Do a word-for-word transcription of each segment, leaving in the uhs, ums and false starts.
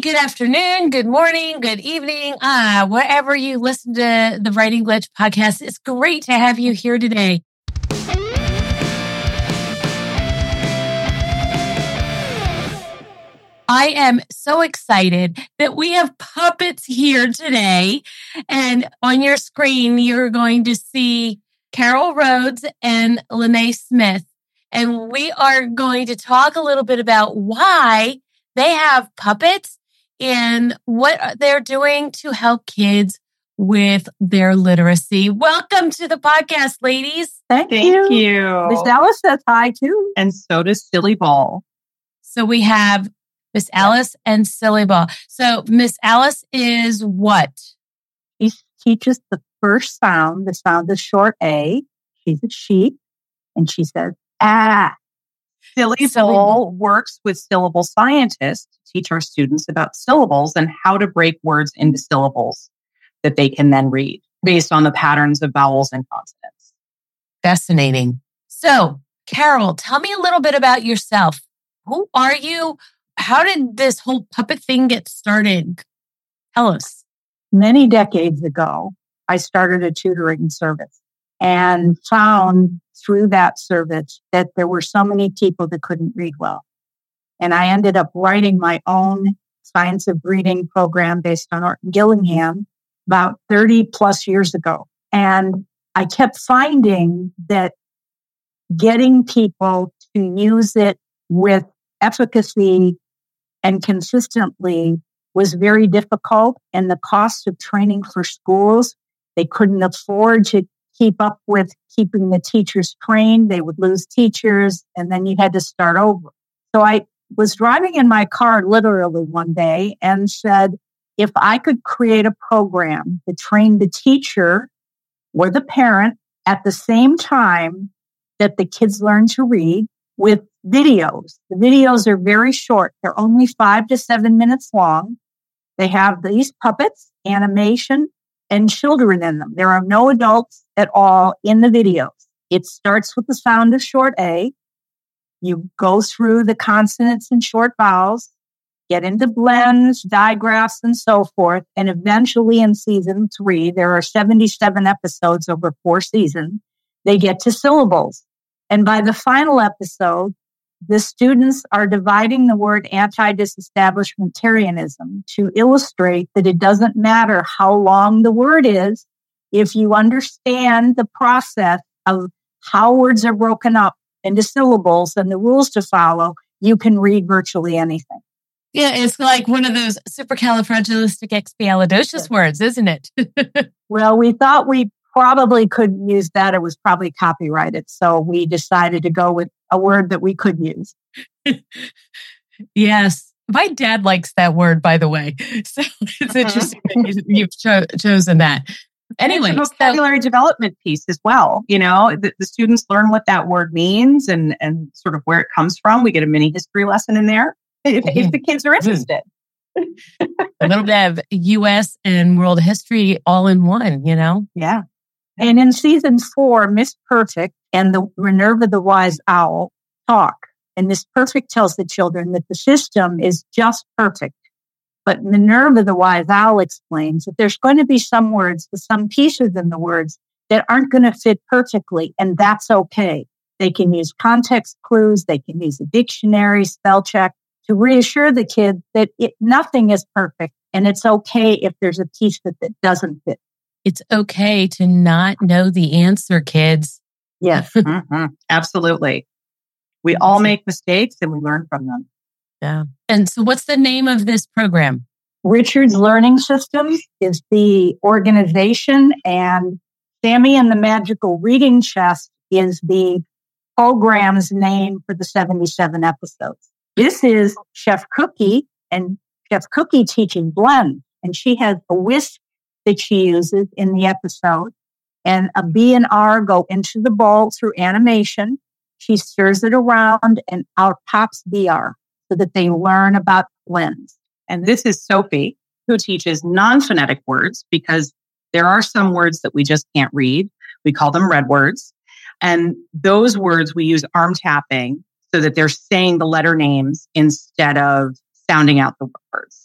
good afternoon, good morning, good evening, uh, wherever you listen to the Writing Glitch podcast. It's great to have you here today. I am so excited that we have puppets here today. And on your screen, you're going to see Carol Rhodes and Lene Smith. And we are going to talk a little bit about why they have puppets and what they're doing to help kids with their literacy. Welcome to the podcast, ladies. Thank, Thank you. you. Miss Alice says hi, too. And so does Silly Ball. So we have Miss Alice and Silly Ball. So Miss Alice is what? She teaches the first sound. The sound is short A. She's a sheep. And she says, ah. Silly Ball works with syllable scientists to teach our students about syllables and how to break words into syllables that they can then read based on the patterns of vowels and consonants. Fascinating. So, Carol, tell me a little bit about yourself. Who are you? How did this whole puppet thing get started? Tell us. Many decades ago, I started a tutoring service and found through that service that there were so many people that couldn't read well. And I ended up writing my own science of reading program based on Orton Gillingham about thirty plus years ago. And I kept finding that getting people to use it with efficacy and consistently was very difficult. And the cost of training for schools, they couldn't afford to keep up with keeping the teachers trained. They would lose teachers, and then you had to start over. So I was driving in my car literally one day and said, if I could create a program to train the teacher or the parent at the same time that the kids learn to read with videos. The videos are very short. They're only five to seven minutes long. They have these puppets, animation, and children in them. There are no adults at all in the videos. It starts with the sound of short A. You go through the consonants and short vowels, get into blends, digraphs, and so forth. And eventually in season three, there are seventy-seven episodes over four seasons. They get to syllables. And by the final episode, the students are dividing the word anti-disestablishmentarianism to illustrate that it doesn't matter how long the word is. If you understand the process of how words are broken up into syllables and the rules to follow, you can read virtually anything. Yeah, it's like one of those supercalifragilisticexpialidocious yes. words, isn't it? Well, we thought we probably couldn't use that. It was probably copyrighted. So we decided to go with a word that we could use. Yes. My dad likes that word, by the way. So it's interesting that you've cho- chosen that. Anyway, it's a vocabulary so, development piece as well. You know, the, the students learn what that word means and, and sort of where it comes from. We get a mini history lesson in there if, mm-hmm. if the kids are interested. A little bit of U S and world history all in one, you know? Yeah. And in season four, Miss Perfect and the Minerva the Wise Owl talk. And Miss Perfect tells the children that the system is just perfect. But Minerva the Wise Owl explains that there's going to be some words, some pieces in the words that aren't going to fit perfectly. And that's okay. They can use context clues. They can use a dictionary, spell check to reassure the kid that it, nothing is perfect. And it's okay if there's a piece that, that doesn't fit. It's okay to not know the answer, kids. Yes. mm-hmm. Absolutely. We all make mistakes and we learn from them. Yeah. And so what's the name of this program? Richard's Learning Systems is the organization, and Sammy and the Magical Reading Chest is the program's name for the seventy-seven episodes. This is Chef Cookie, and Chef Cookie teaching blend, and she has a whisk that she uses in the episode, and a B and R go into the bowl through animation. She stirs it around, and out pops B R so that they learn about blends. And this is Sophie, who teaches non-phonetic words, because there are some words that we just can't read. We call them red words. And those words we use arm tapping so that they're saying the letter names instead of sounding out the words.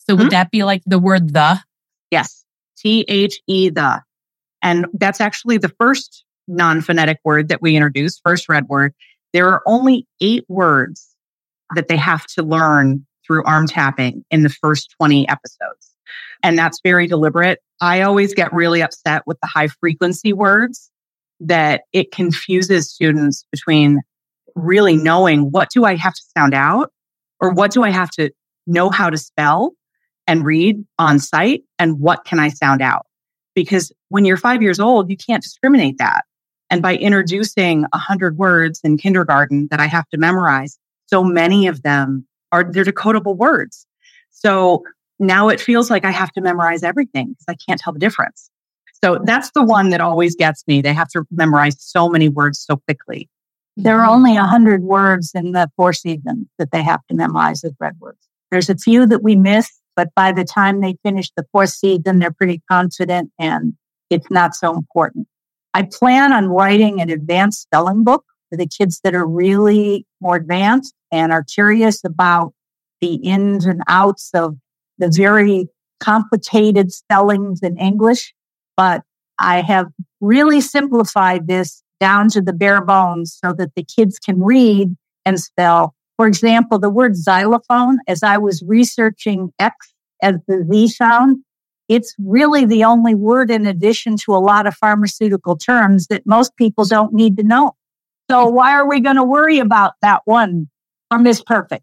So would mm-hmm. that be like the word the? Yes. T H E the. And that's actually the first non-phonetic word that we introduced, first red word. There are only eight words that they have to learn through arm tapping in the first twenty episodes. And that's very deliberate. I always get really upset with the high frequency words that it confuses students between really knowing what do I have to sound out or what do I have to know how to spell and read on site and what can I sound out? Because when you're five years old, you can't discriminate that. And by introducing a hundred words in kindergarten that I have to memorize, so many of them are, they're decodable words. So now it feels like I have to memorize everything because I can't tell the difference. So that's the one that always gets me. They have to memorize so many words so quickly. There are only a hundred words in the four seasons that they have to memorize as red words. There's a few that we miss, but by the time they finish the fourth season, they're pretty confident and it's not so important. I plan on writing an advanced spelling book for the kids that are really more advanced and are curious about the ins and outs of the very complicated spellings in English. But I have really simplified this down to the bare bones so that the kids can read and spell. For example, the word xylophone, as I was researching X as the Z sound, it's really the only word in addition to a lot of pharmaceutical terms that most people don't need to know. So why are we going to worry about that one or Miss Perfect?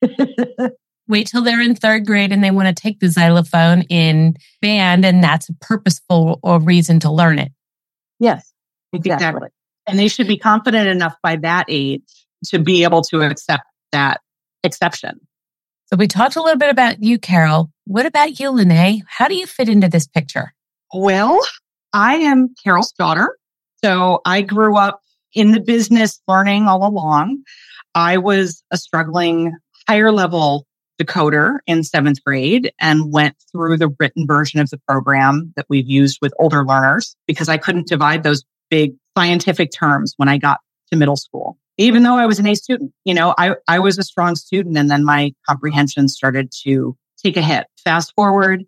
Wait till they're in third grade and they want to take the xylophone in band, and that's a purposeful or reason to learn it. Yes, exactly. exactly. And they should be confident enough by that age to be able to accept that exception. So we talked a little bit about you, Carol. What about you, Lene? How do you fit into this picture? Well, I am Carol's daughter. So I grew up in the business learning all along. I was a struggling higher level decoder in seventh grade and went through the written version of the program that we've used with older learners because I couldn't divide those big scientific terms when I got to middle school. Even though I was an A student, you know, I, I was a strong student and then my comprehension started to take a hit. Fast forward,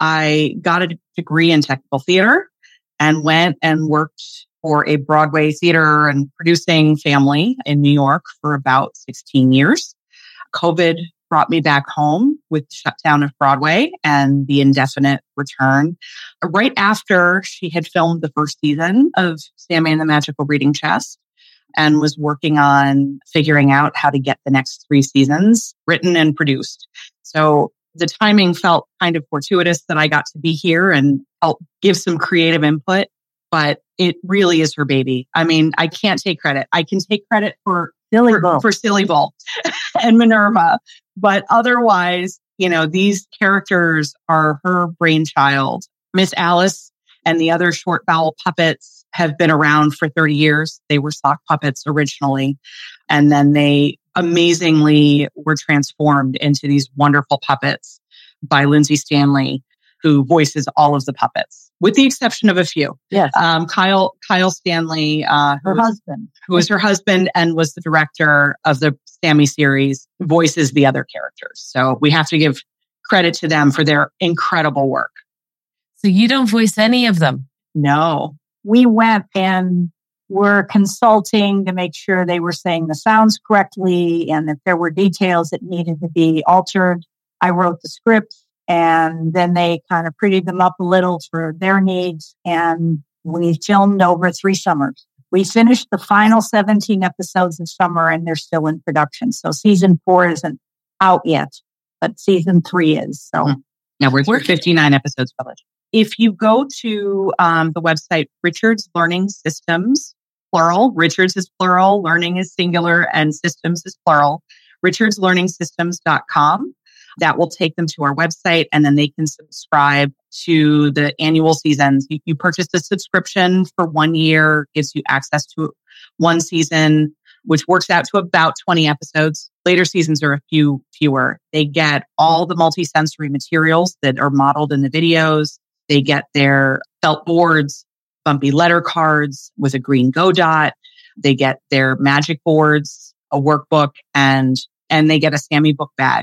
I got a degree in technical theater and went and worked for a Broadway theater and producing family in New York for about sixteen years. COVID brought me back home with the shutdown of Broadway and the indefinite return. Right after she had filmed the first season of Sammy and the Magical Reading Chest and was working on figuring out how to get the next three seasons written and produced. So the timing felt kind of fortuitous that I got to be here and help give some creative input, but it really is her baby. I mean, I can't take credit. I can take credit for Silly for, Bull. for Silly Bull and Minerva. But otherwise, you know, these characters are her brainchild. Miss Alice and the other short bowel puppets have been around for thirty years. They were sock puppets originally. And then they amazingly were transformed into these wonderful puppets by Lindsay Stanley, who voices all of the puppets, with the exception of a few. Yes. Um, Kyle, Kyle Stanley, uh, her who husband, was, who was her husband and was the director of the Sammy series, voices the other characters. So we have to give credit to them for their incredible work. So you don't voice any of them? No. We went and were consulting to make sure they were saying the sounds correctly. And if there were details that needed to be altered, I wrote the scripts. And then they kind of prettied them up a little for their needs. And we filmed over three summers. We finished the final seventeen episodes of summer and they're still in production. So season four isn't out yet, but season three is. So mm-hmm. Now we're, we're fifty-nine episodes published. If you go to um, the website, Richards Learning Systems, plural, Richards is plural, learning is singular, and systems is plural, richards learning systems dot com. That will take them to our website and then they can subscribe to the annual seasons. You, you purchase a subscription for one year, gives you access to one season, which works out to about twenty episodes. Later seasons are a few fewer. They get all the multi-sensory materials that are modeled in the videos. They get their felt boards, bumpy letter cards with a green Go Dot. They get their magic boards, a workbook, and and they get a Sammy book bag.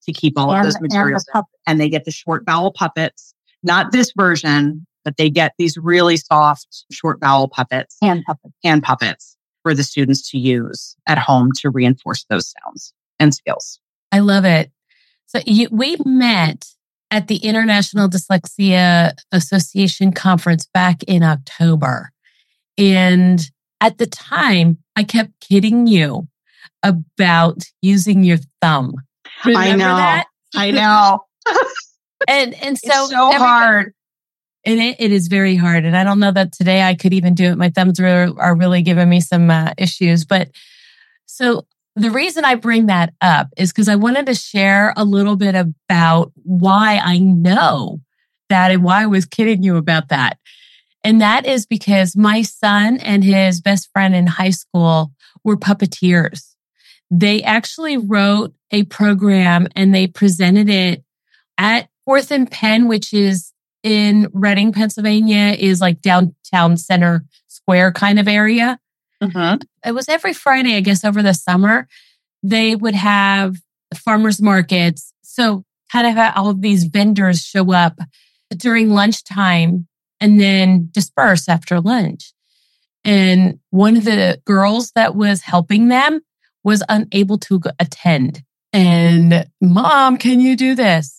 to keep all and, of those materials. And, the and they get the short vowel puppets, not this version, but they get these really soft short vowel puppets, hand puppets, hand puppets for the students to use at home to reinforce those sounds and skills. I love it. So you, we met at the International Dyslexia Association conference back in October. And at the time, I kept kidding you about using your thumb. Remember I know. That? I know. and and so it's so hard. And it, it is very hard. And I don't know that today I could even do it. My thumbs are, are really giving me some uh, issues. But so the reason I bring that up is because I wanted to share a little bit about why I know that and why I was kidding you about that. And that is because my son and his best friend in high school were puppeteers. They actually wrote a program and they presented it at Fourth and Penn, which is in Reading, Pennsylvania, is like downtown center square kind of area. Mm-hmm. It was every Friday, I guess, over the summer. They would have farmers markets. So kind of all of these vendors show up during lunchtime and then disperse after lunch. And one of the girls that was helping them was unable to attend. And, Mom, can you do this?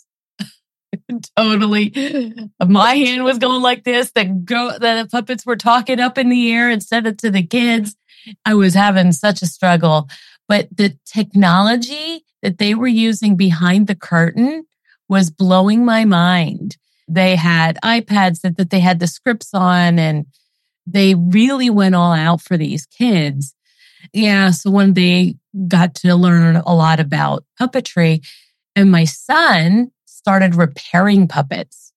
Totally. My hand was going like this. The, go, the puppets were talking up in the air instead of to the kids. I was having such a struggle. But the technology that they were using behind the curtain was blowing my mind. They had iPads that, that they had the scripts on, and they really went all out for these kids. Yeah, so when they got to learn a lot about puppetry, and my son started repairing puppets.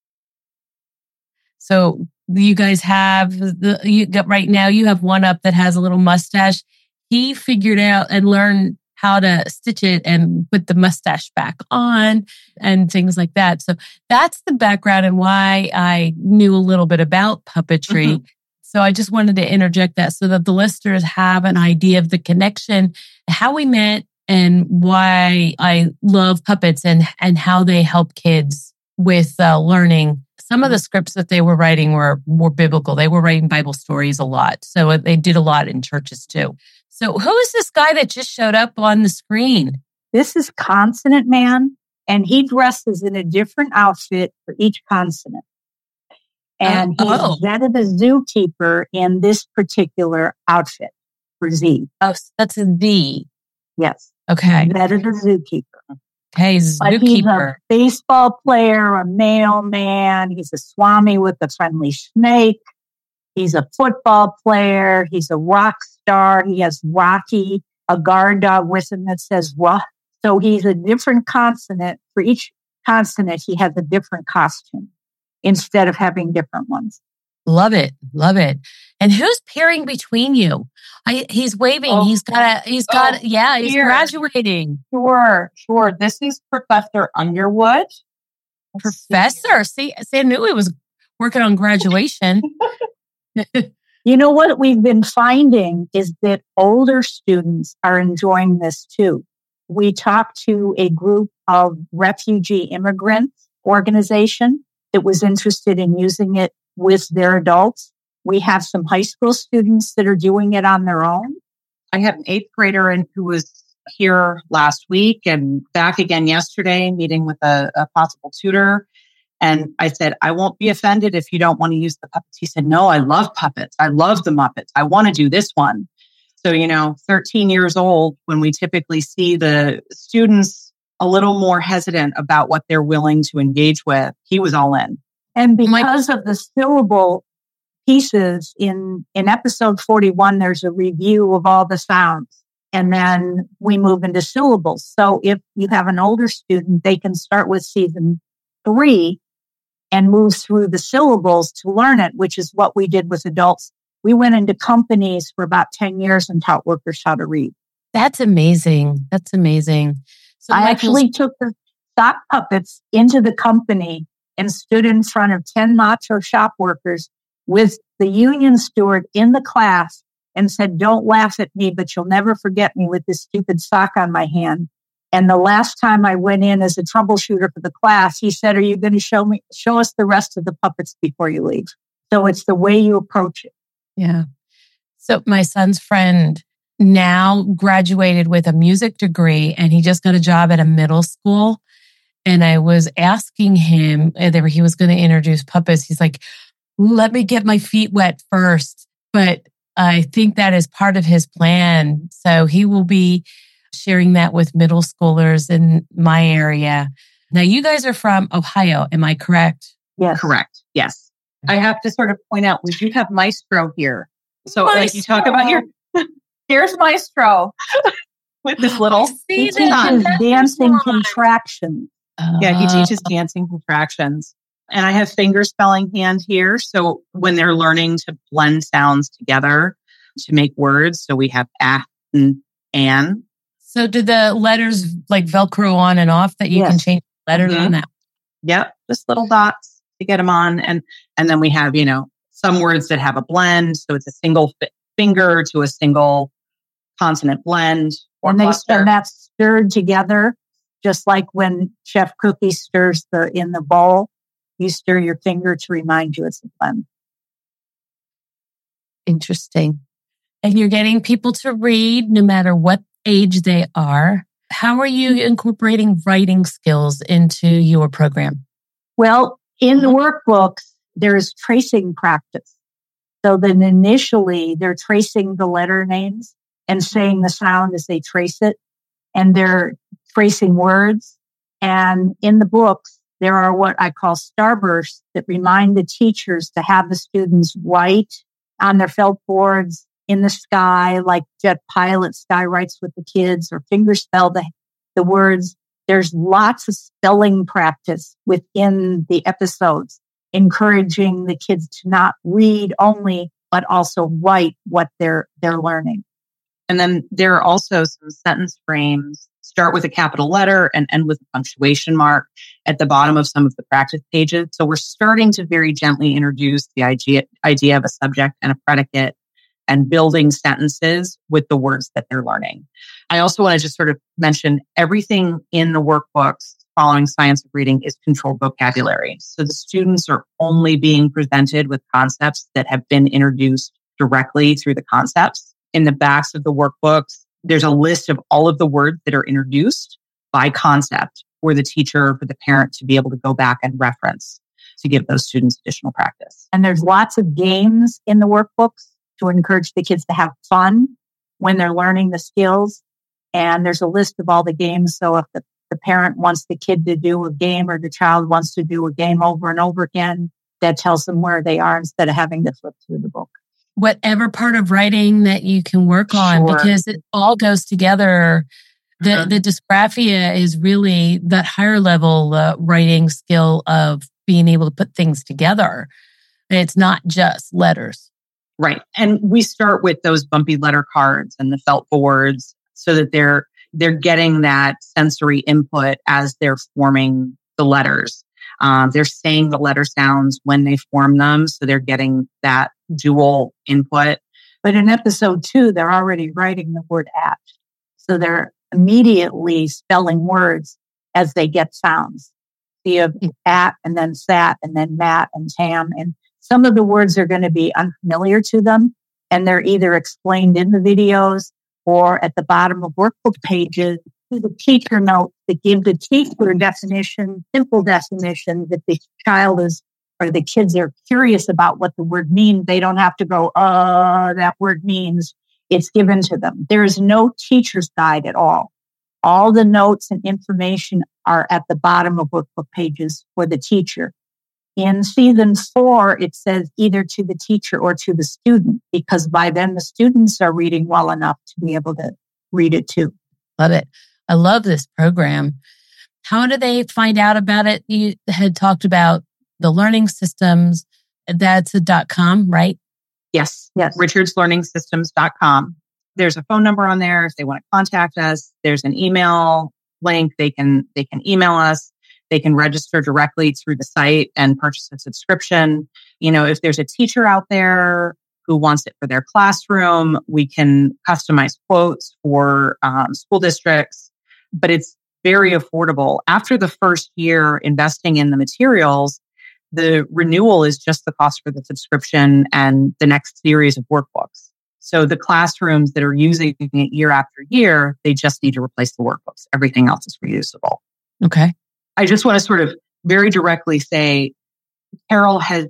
So you guys have the you got right now you have one up that has a little mustache. He figured out and learned how to stitch it and put the mustache back on and things like that. So that's the background and why I knew a little bit about puppetry. Mm-hmm. So I just wanted to interject that so that the listeners have an idea of the connection, how we met, and why I love puppets and, and how they help kids with uh, learning. Some of the scripts that they were writing were more biblical. They were writing Bible stories a lot. So they did a lot in churches too. So who is this guy that just showed up on the screen? This is Consonant Man, and he dresses in a different outfit for each consonant. And uh, he's oh. Zeta the zookeeper in this particular outfit for Z. Oh, that's a Z. Yes. Okay. Zeta the zookeeper. Okay, zookeeper. But he's a baseball player, a mailman. He's a swami with a friendly snake. He's a football player. He's a rock star. He has Rocky, a guard dog with him that says, "What?" So he's a different consonant. For each consonant, he has a different costume instead of having different ones. Love it. Love it. And who's peering between you? I, he's waving. Oh. He's got a, he's got, oh, yeah, he's here. Graduating. Sure, sure. This is Professor Underwood. Professor? See, see, I knew he was working on graduation. You know what we've been finding is that older students are enjoying this too. We talked to a group of refugee immigrant organization that was interested in using it with their adults. We have some high school students that are doing it on their own. I had an eighth grader in who was here last week and back again yesterday, meeting with a, a possible tutor. And I said, I won't be offended if you don't want to use the puppets. He said, no, I love puppets. I love the Muppets. I want to do this one. So, you know, thirteen years old, when we typically see the students a little more hesitant about what they're willing to engage with, he was all in. And because of the syllable pieces in, in episode forty-one, there's a review of all the sounds. And then we move into syllables. So if you have an older student, they can start with season three and move through the syllables to learn it, which is what we did with adults. We went into companies for about ten years and taught workers how to read. That's amazing. That's amazing. So I Michael's- actually took the sock puppets into the company and stood in front of ten macho shop workers with the union steward in the class and said, don't laugh at me, but you'll never forget me with this stupid sock on my hand. And the last time I went in as a troubleshooter for the class, he said, are you going to show me, show us the rest of the puppets before you leave? So it's the way you approach it. Yeah. So my son's friend now graduated with a music degree and he just got a job at a middle school. And I was asking him whether he was going to introduce puppets. He's like, let me get my feet wet first. But I think that is part of his plan. So he will be sharing that with middle schoolers in my area. Now, you guys are from Ohio, am I correct? Yes. Correct. Yes. I have to sort of point out, we do have Maestro here. So Maestro. like you talk about your, here's Maestro with this little, he teaches dancing contractions. Uh, yeah, he teaches dancing contractions. And I have finger spelling hand here. So when they're learning to blend sounds together to make words, so we have ah and an. So do the letters like Velcro on and off that you Yes. can change letters Mhm. on that? Yep, just little dots to get them on. And and then we have, you know, some words that have a blend. So it's a single fi- finger to a single consonant blend. Or And, they, cluster. and that's stirred together, just like when Chef Cookie stirs the in the bowl. You stir your finger to remind you it's a blend. Interesting. And you're getting people to read no matter what age they are. How are you incorporating writing skills into your program? Well, in the workbooks, there's tracing practice. So then initially they're tracing the letter names and saying the sound as they trace it. And they're tracing words. And in the books, there are what I call starbursts that remind the teachers to have the students write on their felt boards in the sky, like Jet Pilot Sky writes with the kids, or finger spell the, the words. There's lots of spelling practice within the episodes, encouraging the kids to not read only, but also write what they're, they're learning. And then there are also some sentence frames, start with a capital letter and end with a punctuation mark at the bottom of some of the practice pages. So we're starting to very gently introduce the idea, idea of a subject and a predicate and building sentences with the words that they're learning. I also want to just sort of mention everything in the workbooks following Science of Reading is controlled vocabulary. So the students are only being presented with concepts that have been introduced directly through the concepts. In the backs of the workbooks, there's a list of all of the words that are introduced by concept for the teacher, for the parent to be able to go back and reference to give those students additional practice. And there's lots of games in the workbooks to encourage the kids to have fun when they're learning the skills. And there's a list of all the games. So if the, the parent wants the kid to do a game or the child wants to do a game over and over again, that tells them where they are instead of having to flip through the book. Whatever part of writing that you can work on, Sure. because it all goes together. The Mhm. the dysgraphia is really that higher level uh, writing skill of being able to put things together. It's not just letters. Right. And we start with those bumpy letter cards and the felt boards so that they're they're getting that sensory input as they're forming the letters. Um, they're saying the letter sounds when they form them, so they're getting that dual input. But in episode two, they're already writing the word at. So they're immediately spelling words as they get sounds. So you have at and then sat and then mat and tam. And some of the words are going to be unfamiliar to them. And they're either explained in the videos or at the bottom of workbook pages, the teacher notes that give the teacher definition, simple definition that the child is, or the kids are curious about what the word means. They don't have to go, uh, that word means. It's given to them. There is no teacher's guide at all. All the notes and information are at the bottom of workbook pages for the teacher. In season four, it says either to the teacher or to the student, because by then the students are reading well enough to be able to read it too. Love it. I love this program. How do they find out about it? You had talked about the learning systems. That's a dot com, right? Yes. Yes. richards learning systems dot com. There's a phone number on there if they want to contact us. There's an email link. They can, they can email us. They can register directly through the site and purchase a subscription. You know, if there's a teacher out there who wants it for their classroom, we can customize quotes for um, school districts. But it's very affordable. After the first year investing in the materials, the renewal is just the cost for the subscription and the next series of workbooks. So the classrooms that are using it year after year, they just need to replace the workbooks. Everything else is reusable. Okay. I just want to sort of very directly say, Carol has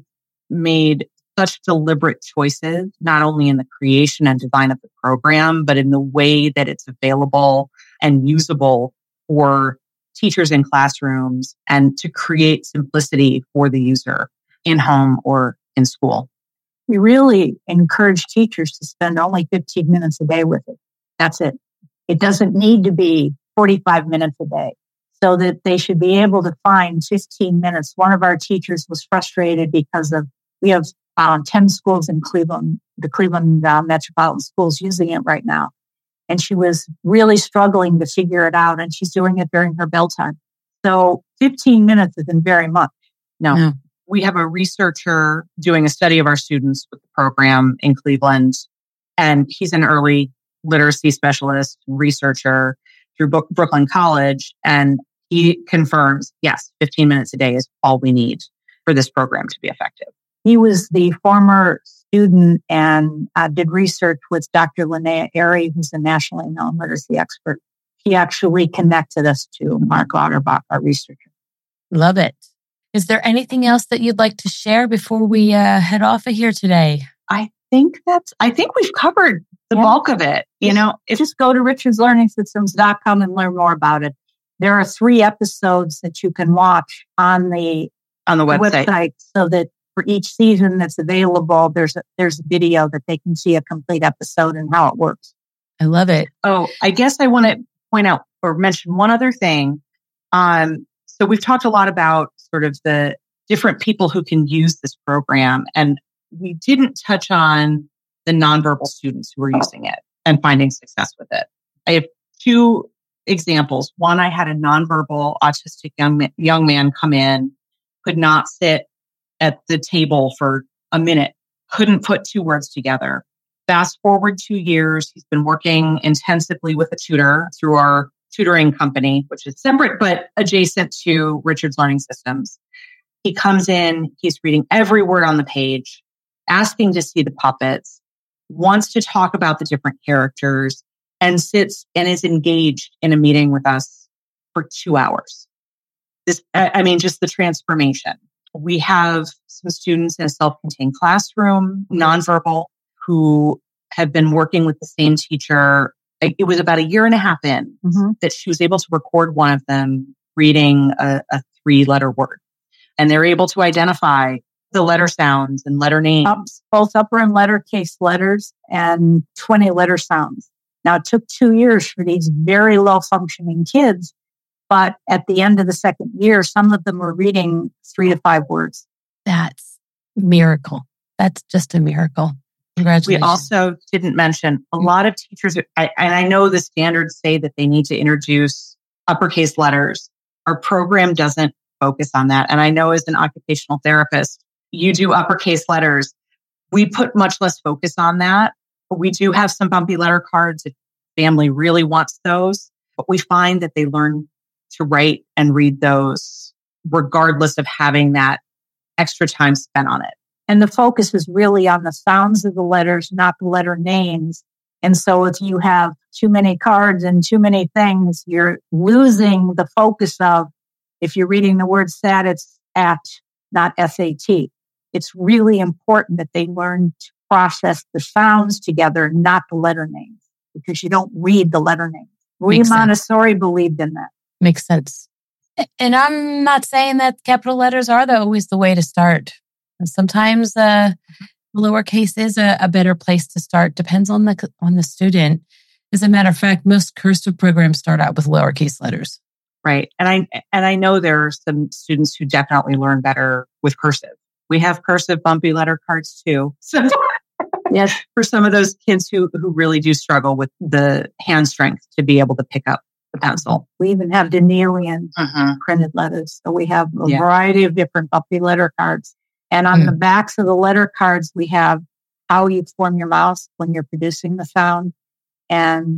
made such deliberate choices, not only in the creation and design of the program, but in the way that it's available and usable for teachers in classrooms and to create simplicity for the user in home or in school. We really encourage teachers to spend only fifteen minutes a day with it. That's it. It doesn't need to be forty-five minutes a day, so that they should be able to find fifteen minutes. One of our teachers was frustrated because of, we have um, ten schools in Cleveland, the Cleveland uh, Metropolitan Schools using it right now. And she was really struggling to figure it out, and she's doing it during her bell time. So fifteen minutes isn't very much. No. no. We have a researcher doing a study of our students with the program in Cleveland, and he's an early literacy specialist, researcher through Brooklyn College, and he confirms, yes, fifteen minutes a day is all we need for this program to be effective. He was the former student and uh, did research with Doctor Linnea Airy, who's a nationally known literacy expert. He actually connected us to Mark Lauterbach, our researcher. Love it. Is there anything else that you'd like to share before we uh, head off of here today? I think that's, I think we've covered the yeah. bulk of it. You know, if, just go to richards learning systems dot com and learn more about it. There are three episodes that you can watch on the, on the website. website so that for each season that's available, there's a, there's a video that they can see a complete episode and how it works. I love it. Oh, I guess I want to point out or mention one other thing. Um, so we've talked a lot about sort of the different people who can use this program, and we didn't touch on the nonverbal students who are using it and finding success with it. I have two examples. One, I had a nonverbal autistic young, young man come in, could not sit at the table for a minute, couldn't put two words together. Fast forward two years, he's been working intensively with a tutor through our tutoring company, which is separate but adjacent to Richards Learning Systems. He comes in, he's reading every word on the page, asking to see the puppets, wants to talk about the different characters, and sits and is engaged in a meeting with us for two hours. This, I mean, just the transformation. We have some students in a self-contained classroom, nonverbal, who have been working with the same teacher. It was about a year and a half in mm-hmm. that she was able to record one of them reading a, a three-letter word. And they're able to identify the letter sounds and letter names. Um, both upper and lowercase letters and twenty letter sounds. Now, it took two years for these very low-functioning kids, but at the end of the second year, some of them were reading three to five words. That's a miracle. That's just a miracle. Congratulations. We also didn't mention a lot of teachers, I, and I know the standards say that they need to introduce uppercase letters. Our program doesn't focus on that. And I know as an occupational therapist, you do uppercase letters. We put much less focus on that. But we do have some bumpy letter cards if family really wants those. But we find that they learn to write and read those regardless of having that extra time spent on it. And the focus is really on the sounds of the letters, not the letter names. And so if you have too many cards and too many things, you're losing the focus of, if you're reading the word sat, it's at, not S A T. It's really important that they learn to process the sounds together, not the letter names, because you don't read the letter names. Maria Montessori believed in that. Makes sense. And I'm not saying that capital letters are the, always the way to start. Sometimes uh, lowercase is a, a better place to start. Depends on the on the student. As a matter of fact, most cursive programs start out with lowercase letters. Right, and I and I know there are some students who definitely learn better with cursive. We have cursive bumpy letter cards too. So yes, for some of those kids who who really do struggle with the hand strength to be able to pick up the pencil. We even have Danielian uh-huh. printed letters. So we have a yeah. variety of different bumpy letter cards. And on mm. the backs of the letter cards, we have how you form your mouth when you're producing the sound and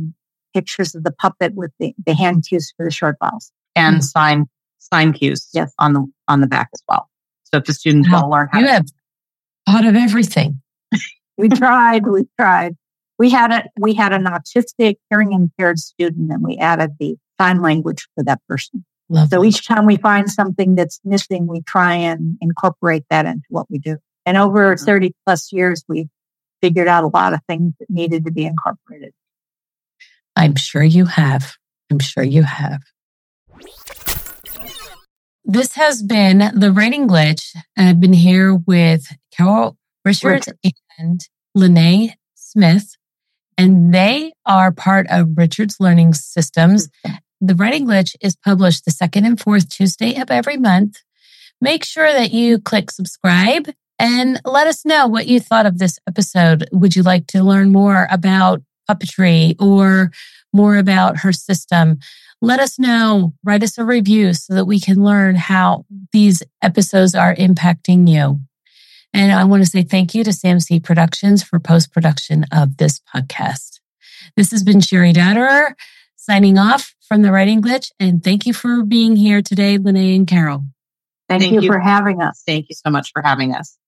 pictures of the puppet with the, the hand cues for the short vowels. And Mm-hmm. sign sign cues Yes. on the on the back as well. So if the students Wow. want to learn how You to have thought of everything. We tried, we tried. We had a we had an autistic hearing impaired student, and we added the sign language for that person. Love So it. each time we find something that's missing, we try and incorporate that into what we do. And over thirty plus years, we figured out a lot of things that needed to be incorporated. I'm sure you have. I'm sure you have. This has been The Writing Glitch. I've been here with Carol Richards and Lene Smith, and they are part of Richards Learning Systems. The Writing Glitch is published the second and fourth Tuesday of every month. Make sure that you click subscribe and let us know what you thought of this episode. Would you like to learn more about puppetry or more about her system? Let us know. Write us a review so that we can learn how these episodes are impacting you. And I want to say thank you to Sam C Productions for post-production of this podcast. This has been Sherry Dotterer signing off from The Writing Glitch. And thank you for being here today, Lene and Carol. Thank, Thank you you. for having us. Thank you so much for having us.